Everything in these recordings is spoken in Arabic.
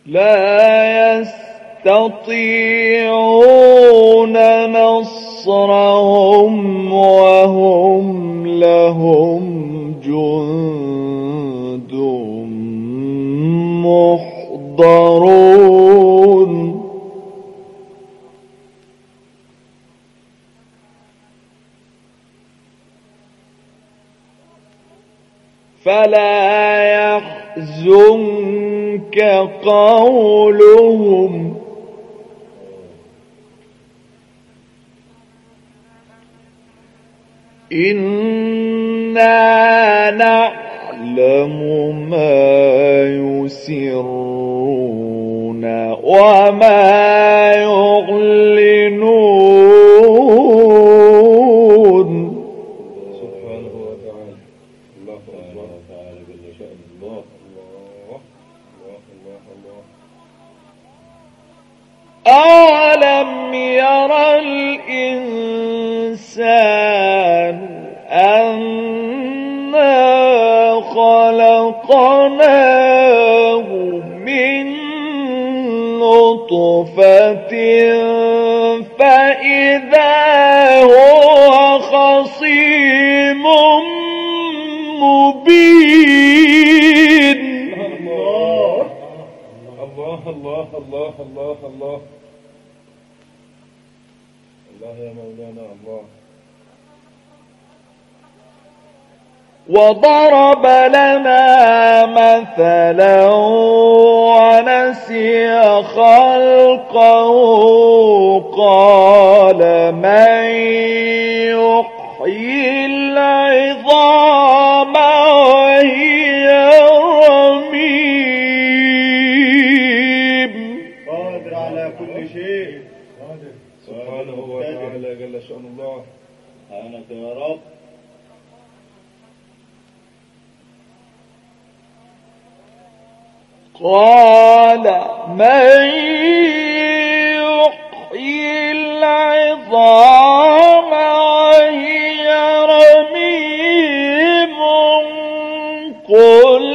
لا يستطيعون نصرهم وهم لهم جند محضرون فلا يحزنك قولهم إنا نعلم ما يسرون وما يعلنون. سبحانه وتعالى. الله تعالى جل شأنه. الله الله الله. أَوَلَمْ يَرَ الْإِنسَانُ أَنَّا خَلَقْنَاهُ مِنْ نُطْفَةٍ فَإِذَا هُوَ خَصِيمٌ مُبِينٌ. الله الله الله الله الله الله يا مولانا الله. وضرب لنا مثلا ونسي خلقه قال من يحيي العظام وهي رميم. قادر على كل شيء. سبحانه وتعالى جل شأن الله. سبحانك يا رب. قال من يحيي العظام وهي رميم قل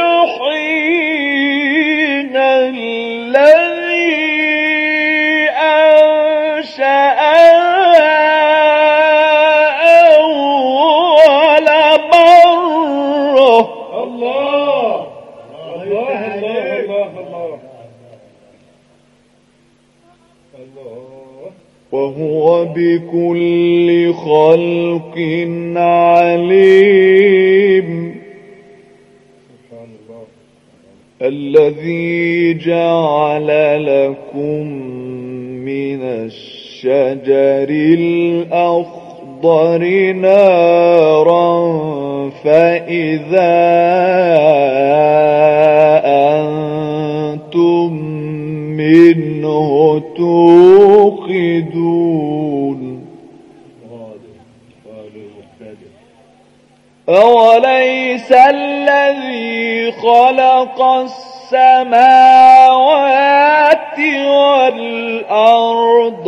يحيينا الذي أنشأها أول مرة. الله الله الله الله. وهو بكل خلق عليم. سبحان الله. الذي جعل لكم من الشجر الأخضر نارا فإذا أنتم منه توقدون. أوليس الذي خلق السماوات والأرض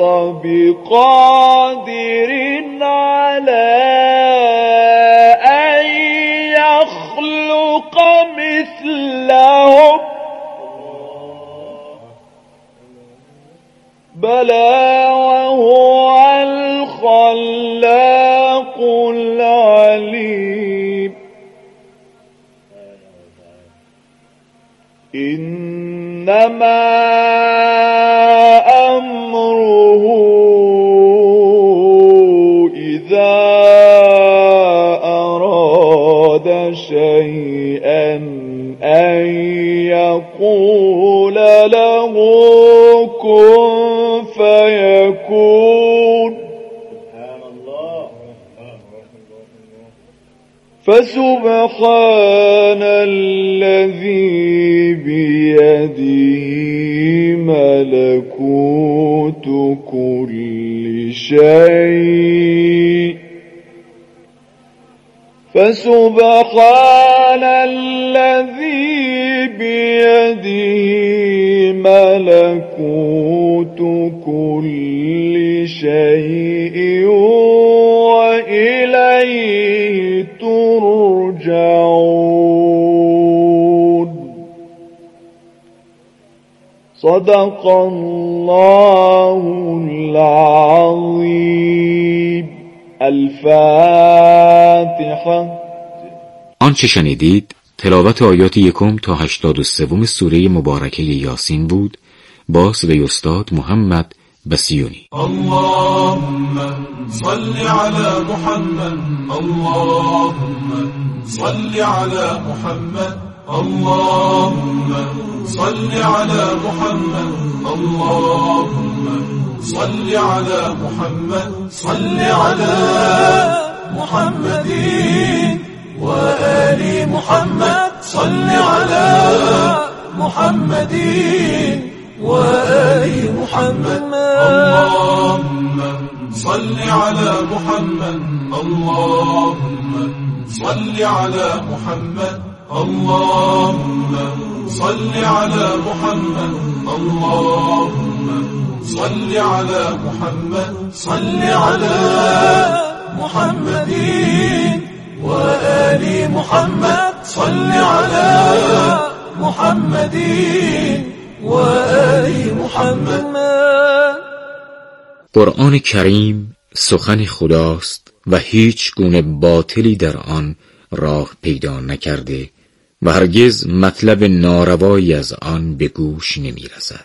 بقادر على أن يخلق مثلهم؟ بلى وهو الخلاق العليم. إنما أمره إذا أراد شيئا أن يقول له كن فيكون. سبحان الله. فسبحان الذي بيده ملكوت كل شيء. فسبحان الذي بيده ملكوت كل شيء وإليه ترجعون. صدق الله العظیم. الفاتحه. آنچه شنیدید تلاوت آیات 1 تا 83 سوره مبارکه یاسین بود با صدای استاد محمد بسیونی. اللهم صل على محمد. اللهم صل على محمد. اللهم صل على محمد. اللهم صل على محمد. صل على محمد وآل محمد. صل على محمد وآل محمد. اللهم صل على محمد. اللهم صل على محمد. اللهم صل على محمد. اللهم صل على محمد. صل على محمد وآل محمد. صل على محمد وآل محمد. قرآن کریم سخن خداست و هیچ گونه باطلی در آن راه پیدا نکرده و هرگز مطلب ناروایی از آن به گوش نمی رسد.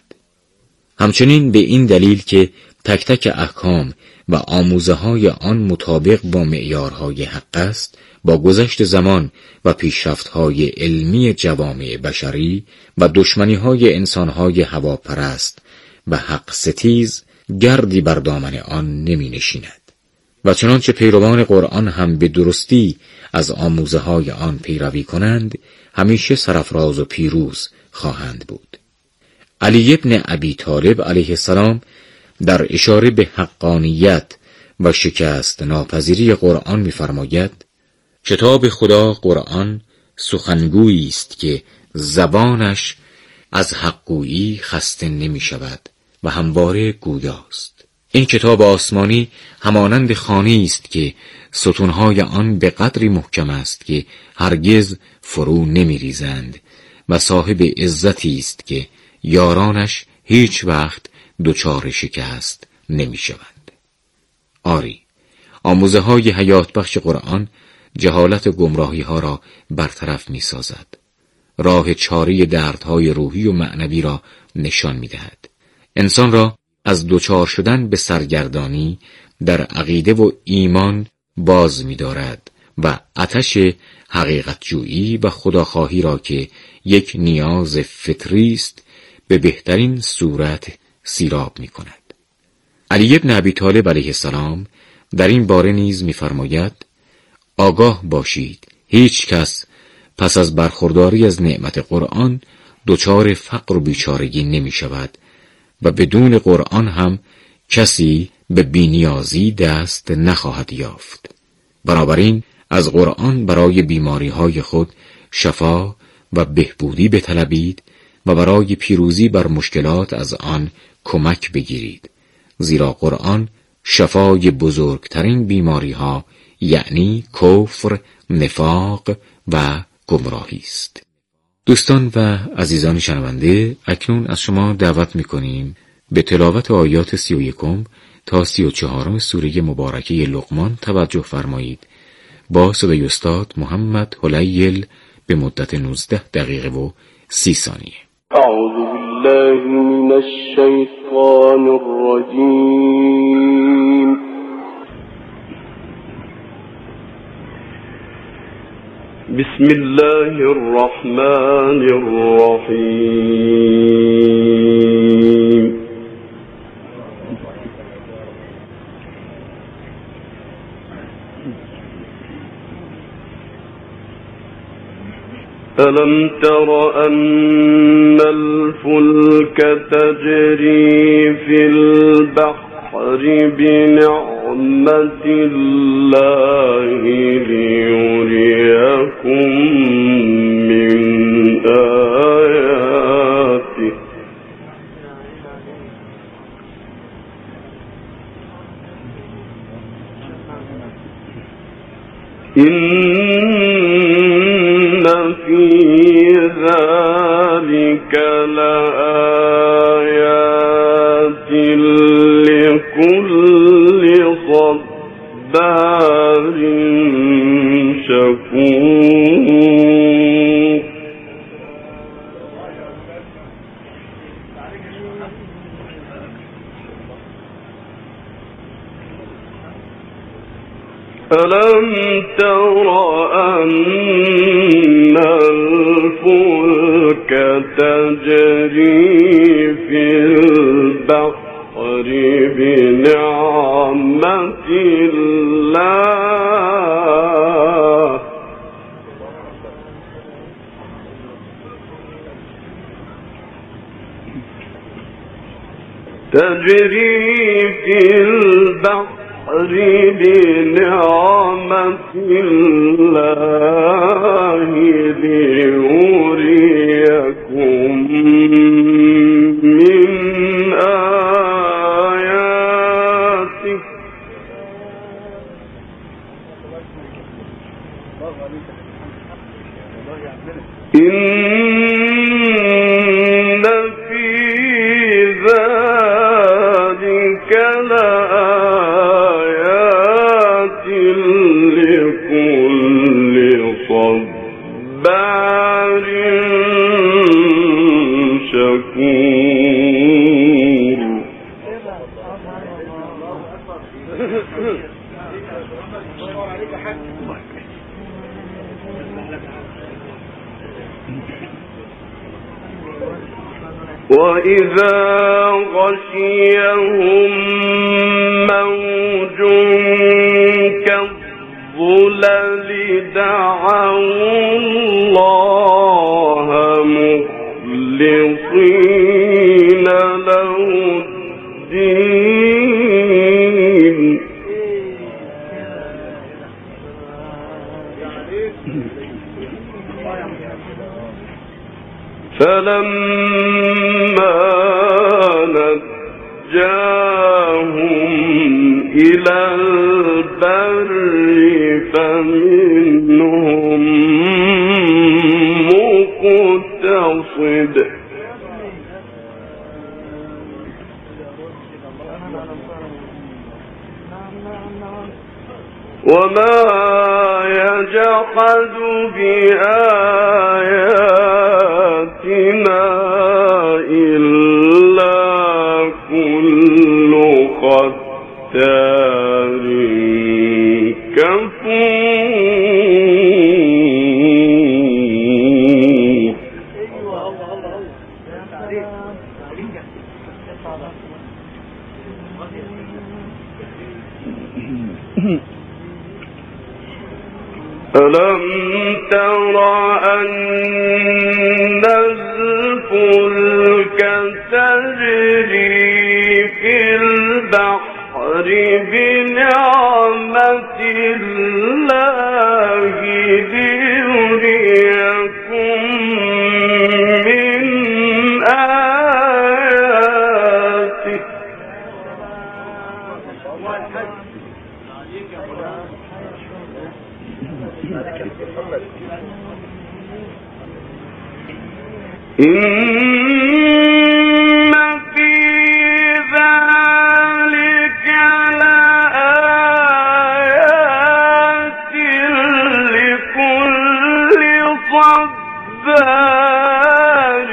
همچنین به این دلیل که تک تک احکام و آموزه های آن مطابق با معیارهای حق است، با گذشت زمان و پیشرفت های علمی جوامع بشری و دشمنی های انسان های هواپرست و حق ستیز گردی بر دامن آن نمی نشیند و چنانچه پیروان قرآن هم به درستی از آموزه های آن پیروی کنند همیشه سرفراز و پیروز خواهند بود. علی ابن ابی طالب علیه السلام در اشاره به حقانیت و شکست ناپذیری قرآن می‌فرماید: کتاب خدا قرآن سخنگویی است که زبانش از حقگویی خسته نمی شود و همواره گویاست. این کتاب آسمانی همانند خانه‌ای است که ستونهای آن به قدری محکم است که هرگز فرو نمی ریزند و صاحب عزتی است که یارانش هیچ وقت دچار شکست نمی شوند. آری، آموزه های حیات بخش قرآن جهالت و گمراهی ها را برطرف می سازد. راه چاره دردهای روحی و معنوی را نشان می دهد. انسان را از دچار شدن به سرگردانی در عقیده و ایمان باز می دارد و آتش حقیقت جویی و خداخواهی را که یک نیاز فطری است به بهترین صورت سیراب می کند. علی ابن ابی طالب علیه السلام در این باره نیز می فرماید: آگاه باشید هیچ کس پس از برخورداری از نعمت قرآن دچار فقر و بیچارگی نمی شود و بدون قرآن هم کسی به بی‌نیازی دست نخواهد یافت. بنابراین از قرآن برای بیماری های خود شفا و بهبودی بطلبید و برای پیروزی بر مشکلات از آن کمک بگیرید، زیرا قرآن شفای بزرگترین بیماری ها یعنی کفر، نفاق و گمراهی است. دوستان و عزیزان شنونده، اکنون از شما دعوت می‌کنیم به تلاوت آیات 31 تا 34 سوره مبارکه لقمان توجه فرمایید با صدای استاد محمد حلیل به مدت 19 دقیقه و 30 ثانیه. اعوذ بالله من الشیطان الرجیم. بسم الله الرحمن الرحیم. ألم تر أن الفلك تجري في البحر بنعمة الله ليريكم من آياته إن في ذلك لآيات ألم تر أن الفلك تجري في البحر بنعمة الله بنعمة الله ليريكم من آياته إن في ذلك لآيات لكل صبار شكور. وإذا غشيهم موج كالظلل دعوا الله مخلصين له الدين فلما نجاهم إلى البر فمنهم مقتصد وما يجحد بآياتنا إلا كل ختار كفور. ألم تر أن الفلك تجري في البحر بنعمة الله ليريكم من آياته إن في ذلك لآيات لكل صبار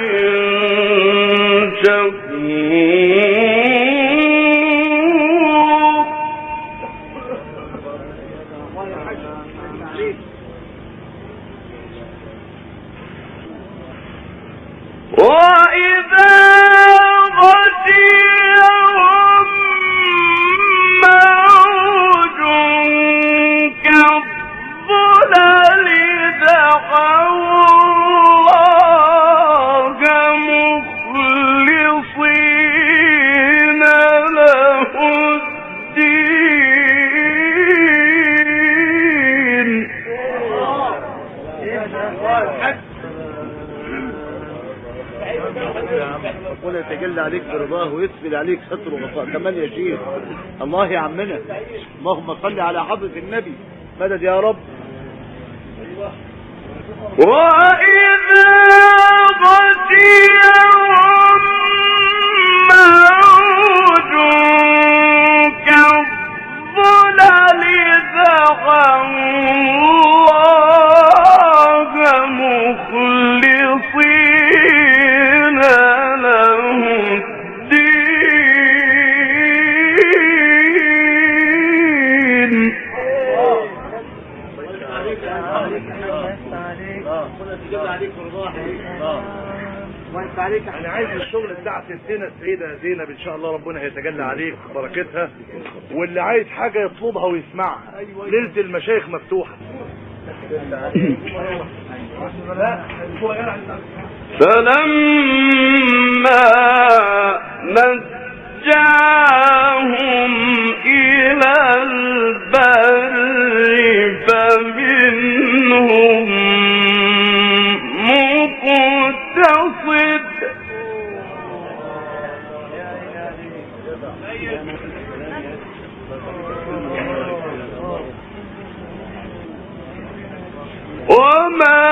شكور. وإذا غشيهم موج كالظلل دعوا الله مخلصين له الدين ربنا يتجلى عليك برضاه ويسفل عليك ستر وغطاء كمان يا شيخ. الله يا عمنا، اللهم صل على حضرة النبي. مدد يا رب. وإذا غشيهم موج كالظلل دعوا الله يفتح عليك. كنا تجيب عليك رضاح. وانت عليك. انا عايز الشغل بتاع ستنا السيده زينب ان شاء الله ربنا هيتجلى عليك بركتها، واللي عايز حاجه يطلبها ويسمعها. ليله المشايخ مفتوحه. فلما نجاهم إلى البر فمنهم مقتصد وما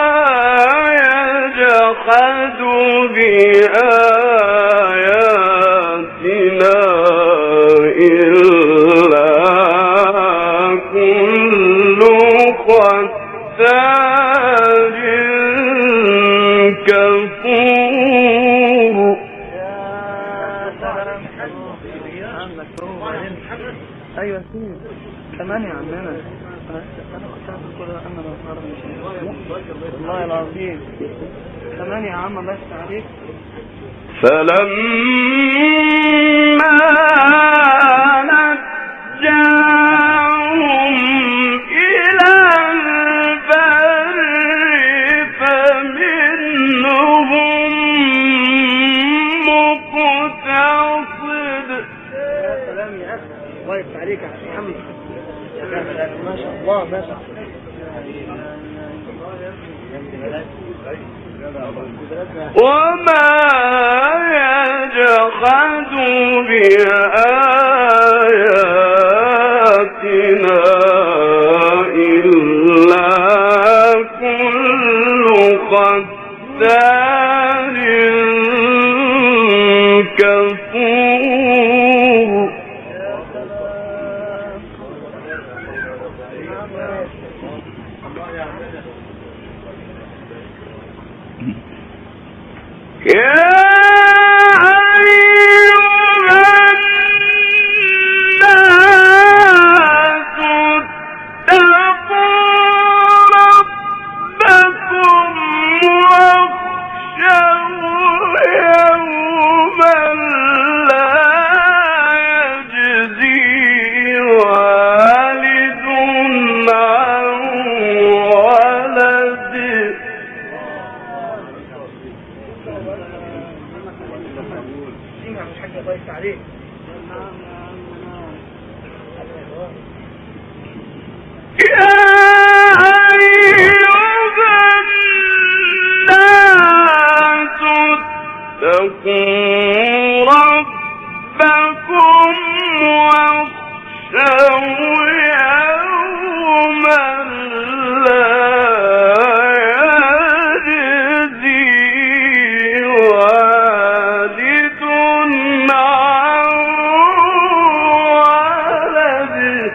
يجحد بآياتنا إلا كل ختار كفور. ايوه سيدي كمان يا عمنا. انا كنت عارف كل انا بفكر مش والله العظيم. كمان يا عم بس عليك. فلما نجاهم إلى البر فمنهم مقتصد. يا سلام يا اخي الله يفتح عليك يا محمد. ما شاء الله ما شاء الله. وما يجحد بآياتنا إلا كل ختار كفور. يا أيها الناس اتقوا ربكم واخشوا يوما لا يجزي والد عن ولده يا أيها الناس اتقوا ربكم واخشوا يوما لا يجزي والد عن ولده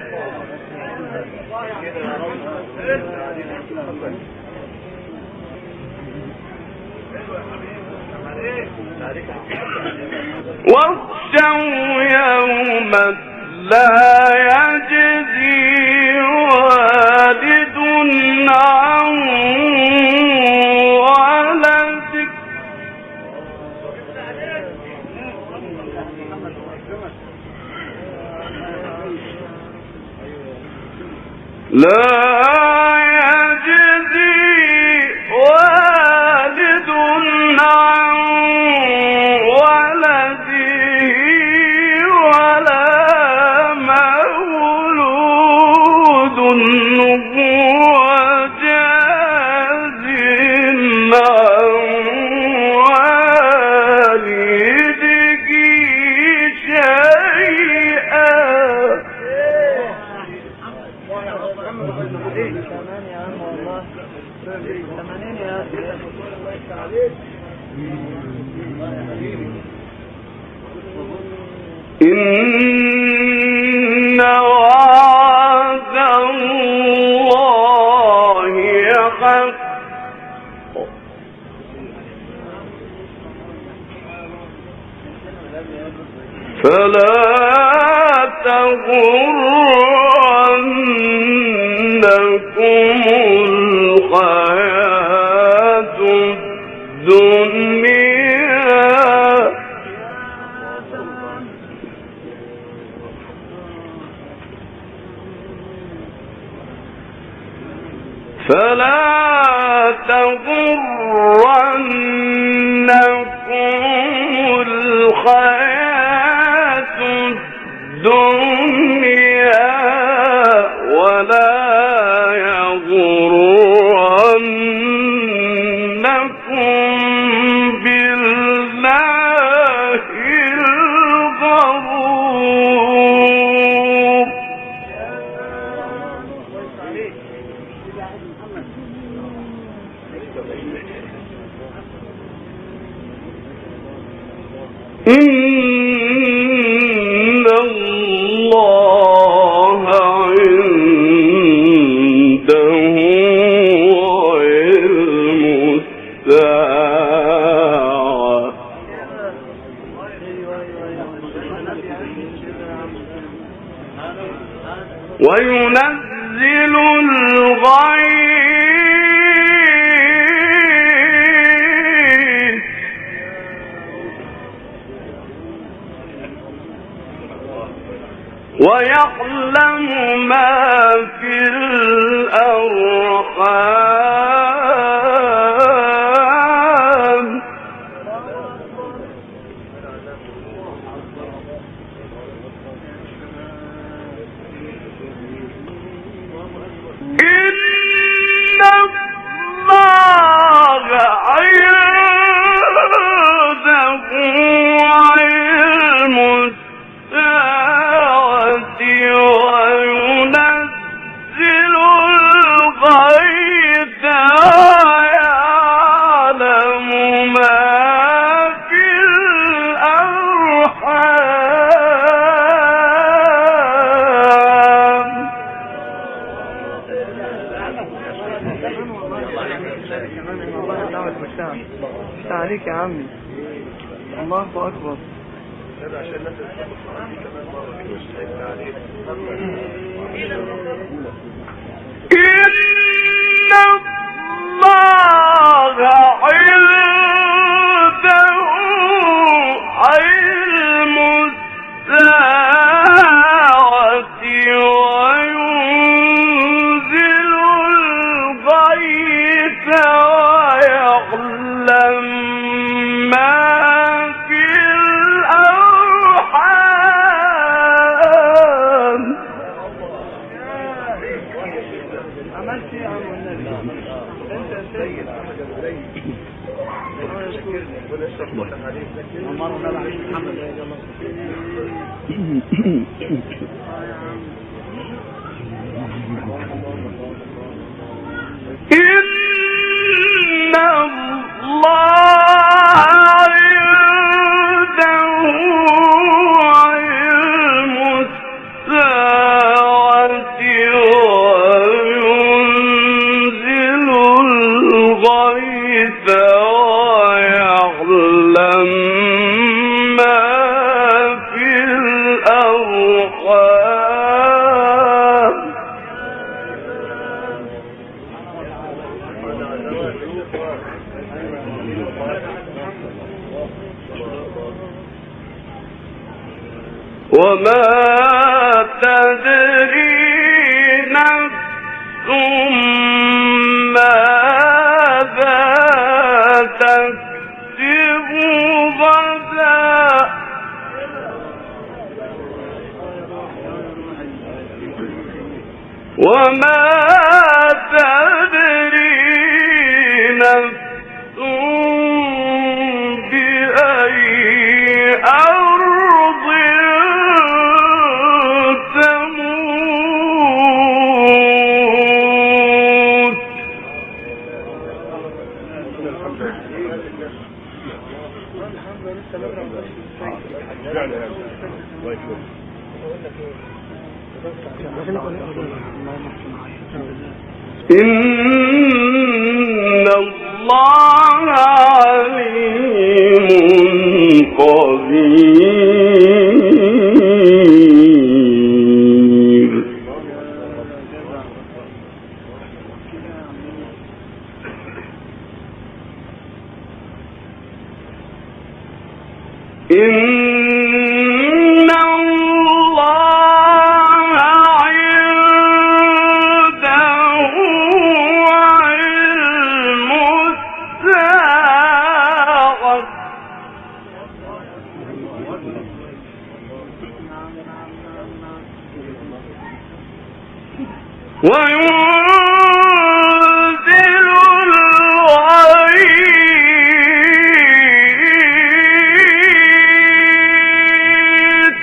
واخشوا يوما لا يجزي والد عن ولده لا يجزي والد عن ولده ولا مولود هو جاز عن والده شيئا. كمان يا عم والله 80 يا اخي. إن وعد الله حق فلا تغرنكم الحياة الدنيا فلا تغرنكم الحياة الدنيا ولا يغرنكم بالله الغرور إن الله عنده علم الساعة وينزل الغيث ويعلم ما في الأرحام إن الله عنده علم الساعة وينزل الغيث ويعلم ما في الأرحام مش عليك يا عمي. الله أكبر. إن الله عنده علم الساعة وينزل الغيث ويعلم ما في الأرحام عملت ايه يا عم النبي؟ انت سيد. إن الله عنده علم الساعة وينزل الغيث ويعلم ما في الأرحام وما تدري نفس ماذا تكسب غدا وما تدري نفس بأي أرض تموت إن الله عليم قدير. إن الله عنده علم الساعة وينزل الغيث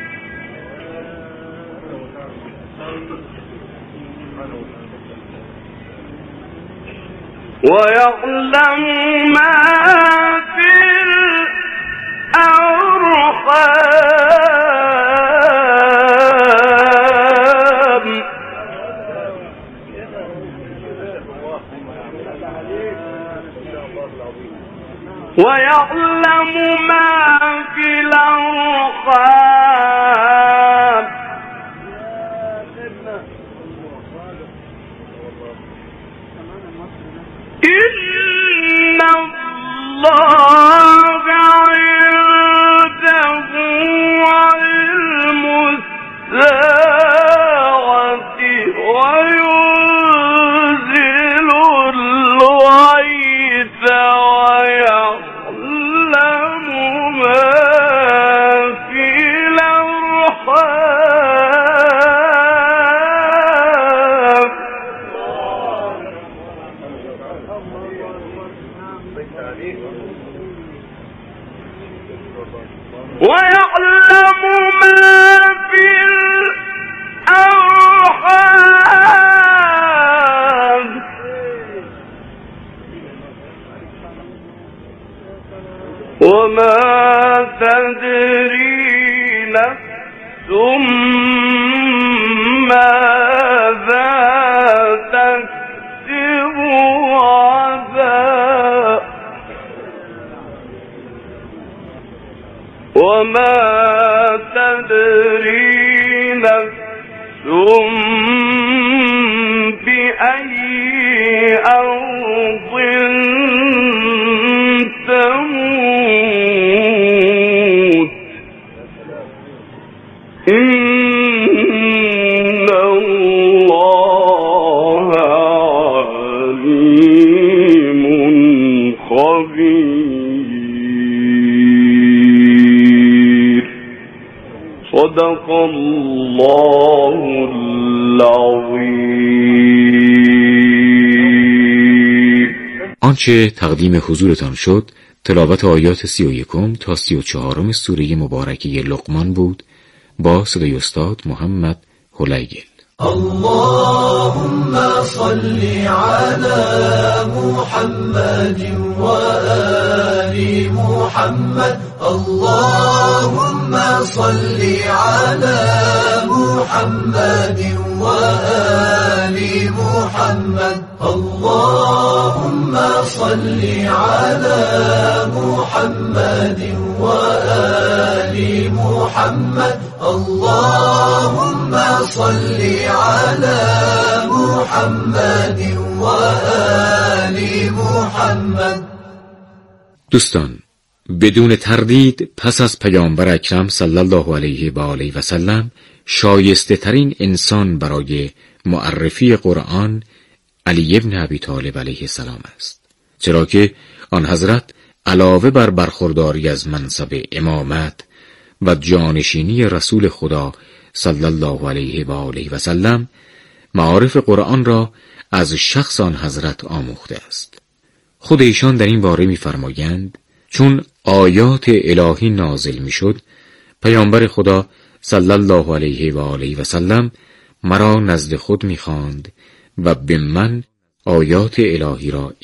ويعلم ما في الأرحام ويعلم ما في الأرحام إن الله عنده علم الساعة وينزل الغيث ويعلم ما في الأرحام ويعلم ما في الأرحام وما تدري نفس ماذا تكسب غدا وما تدري نفس بأي أرض تموت إن الله عليم خبير صدق الله العظيم. آنچه تقدیم حضورتان شد تلاوت آیات 31 تا 34 سوره مبارکه لقمان بود با صدای استاد محمد هلیگل. اللهم صل على محمد وآل محمد اللهم صل على محمد وآل محمد اللهم صل على محمد وآل محمد اللهم صل على محمد وآل محمد. دوستان، بدون تردید پس از پیامبر اکرم صلی الله علیه و آله و سلم شایسته ترین انسان برای معرفی قرآن علی ابن ابی طالب علیه السلام است، چرا که آن حضرت علاوه بر برخورداری از منصب امامت و جانشینی رسول خدا صلی الله علیه و آله و سلم معارف قرآن را از شخص آن حضرت آموخته است. خود ایشان در این باره می‌فرمایند چون آیات الهی نازل می‌شد، پیامبر خدا صلی الله علیه و آله و سلم مرا نزد خود می‌خواند و به من آیات الهی را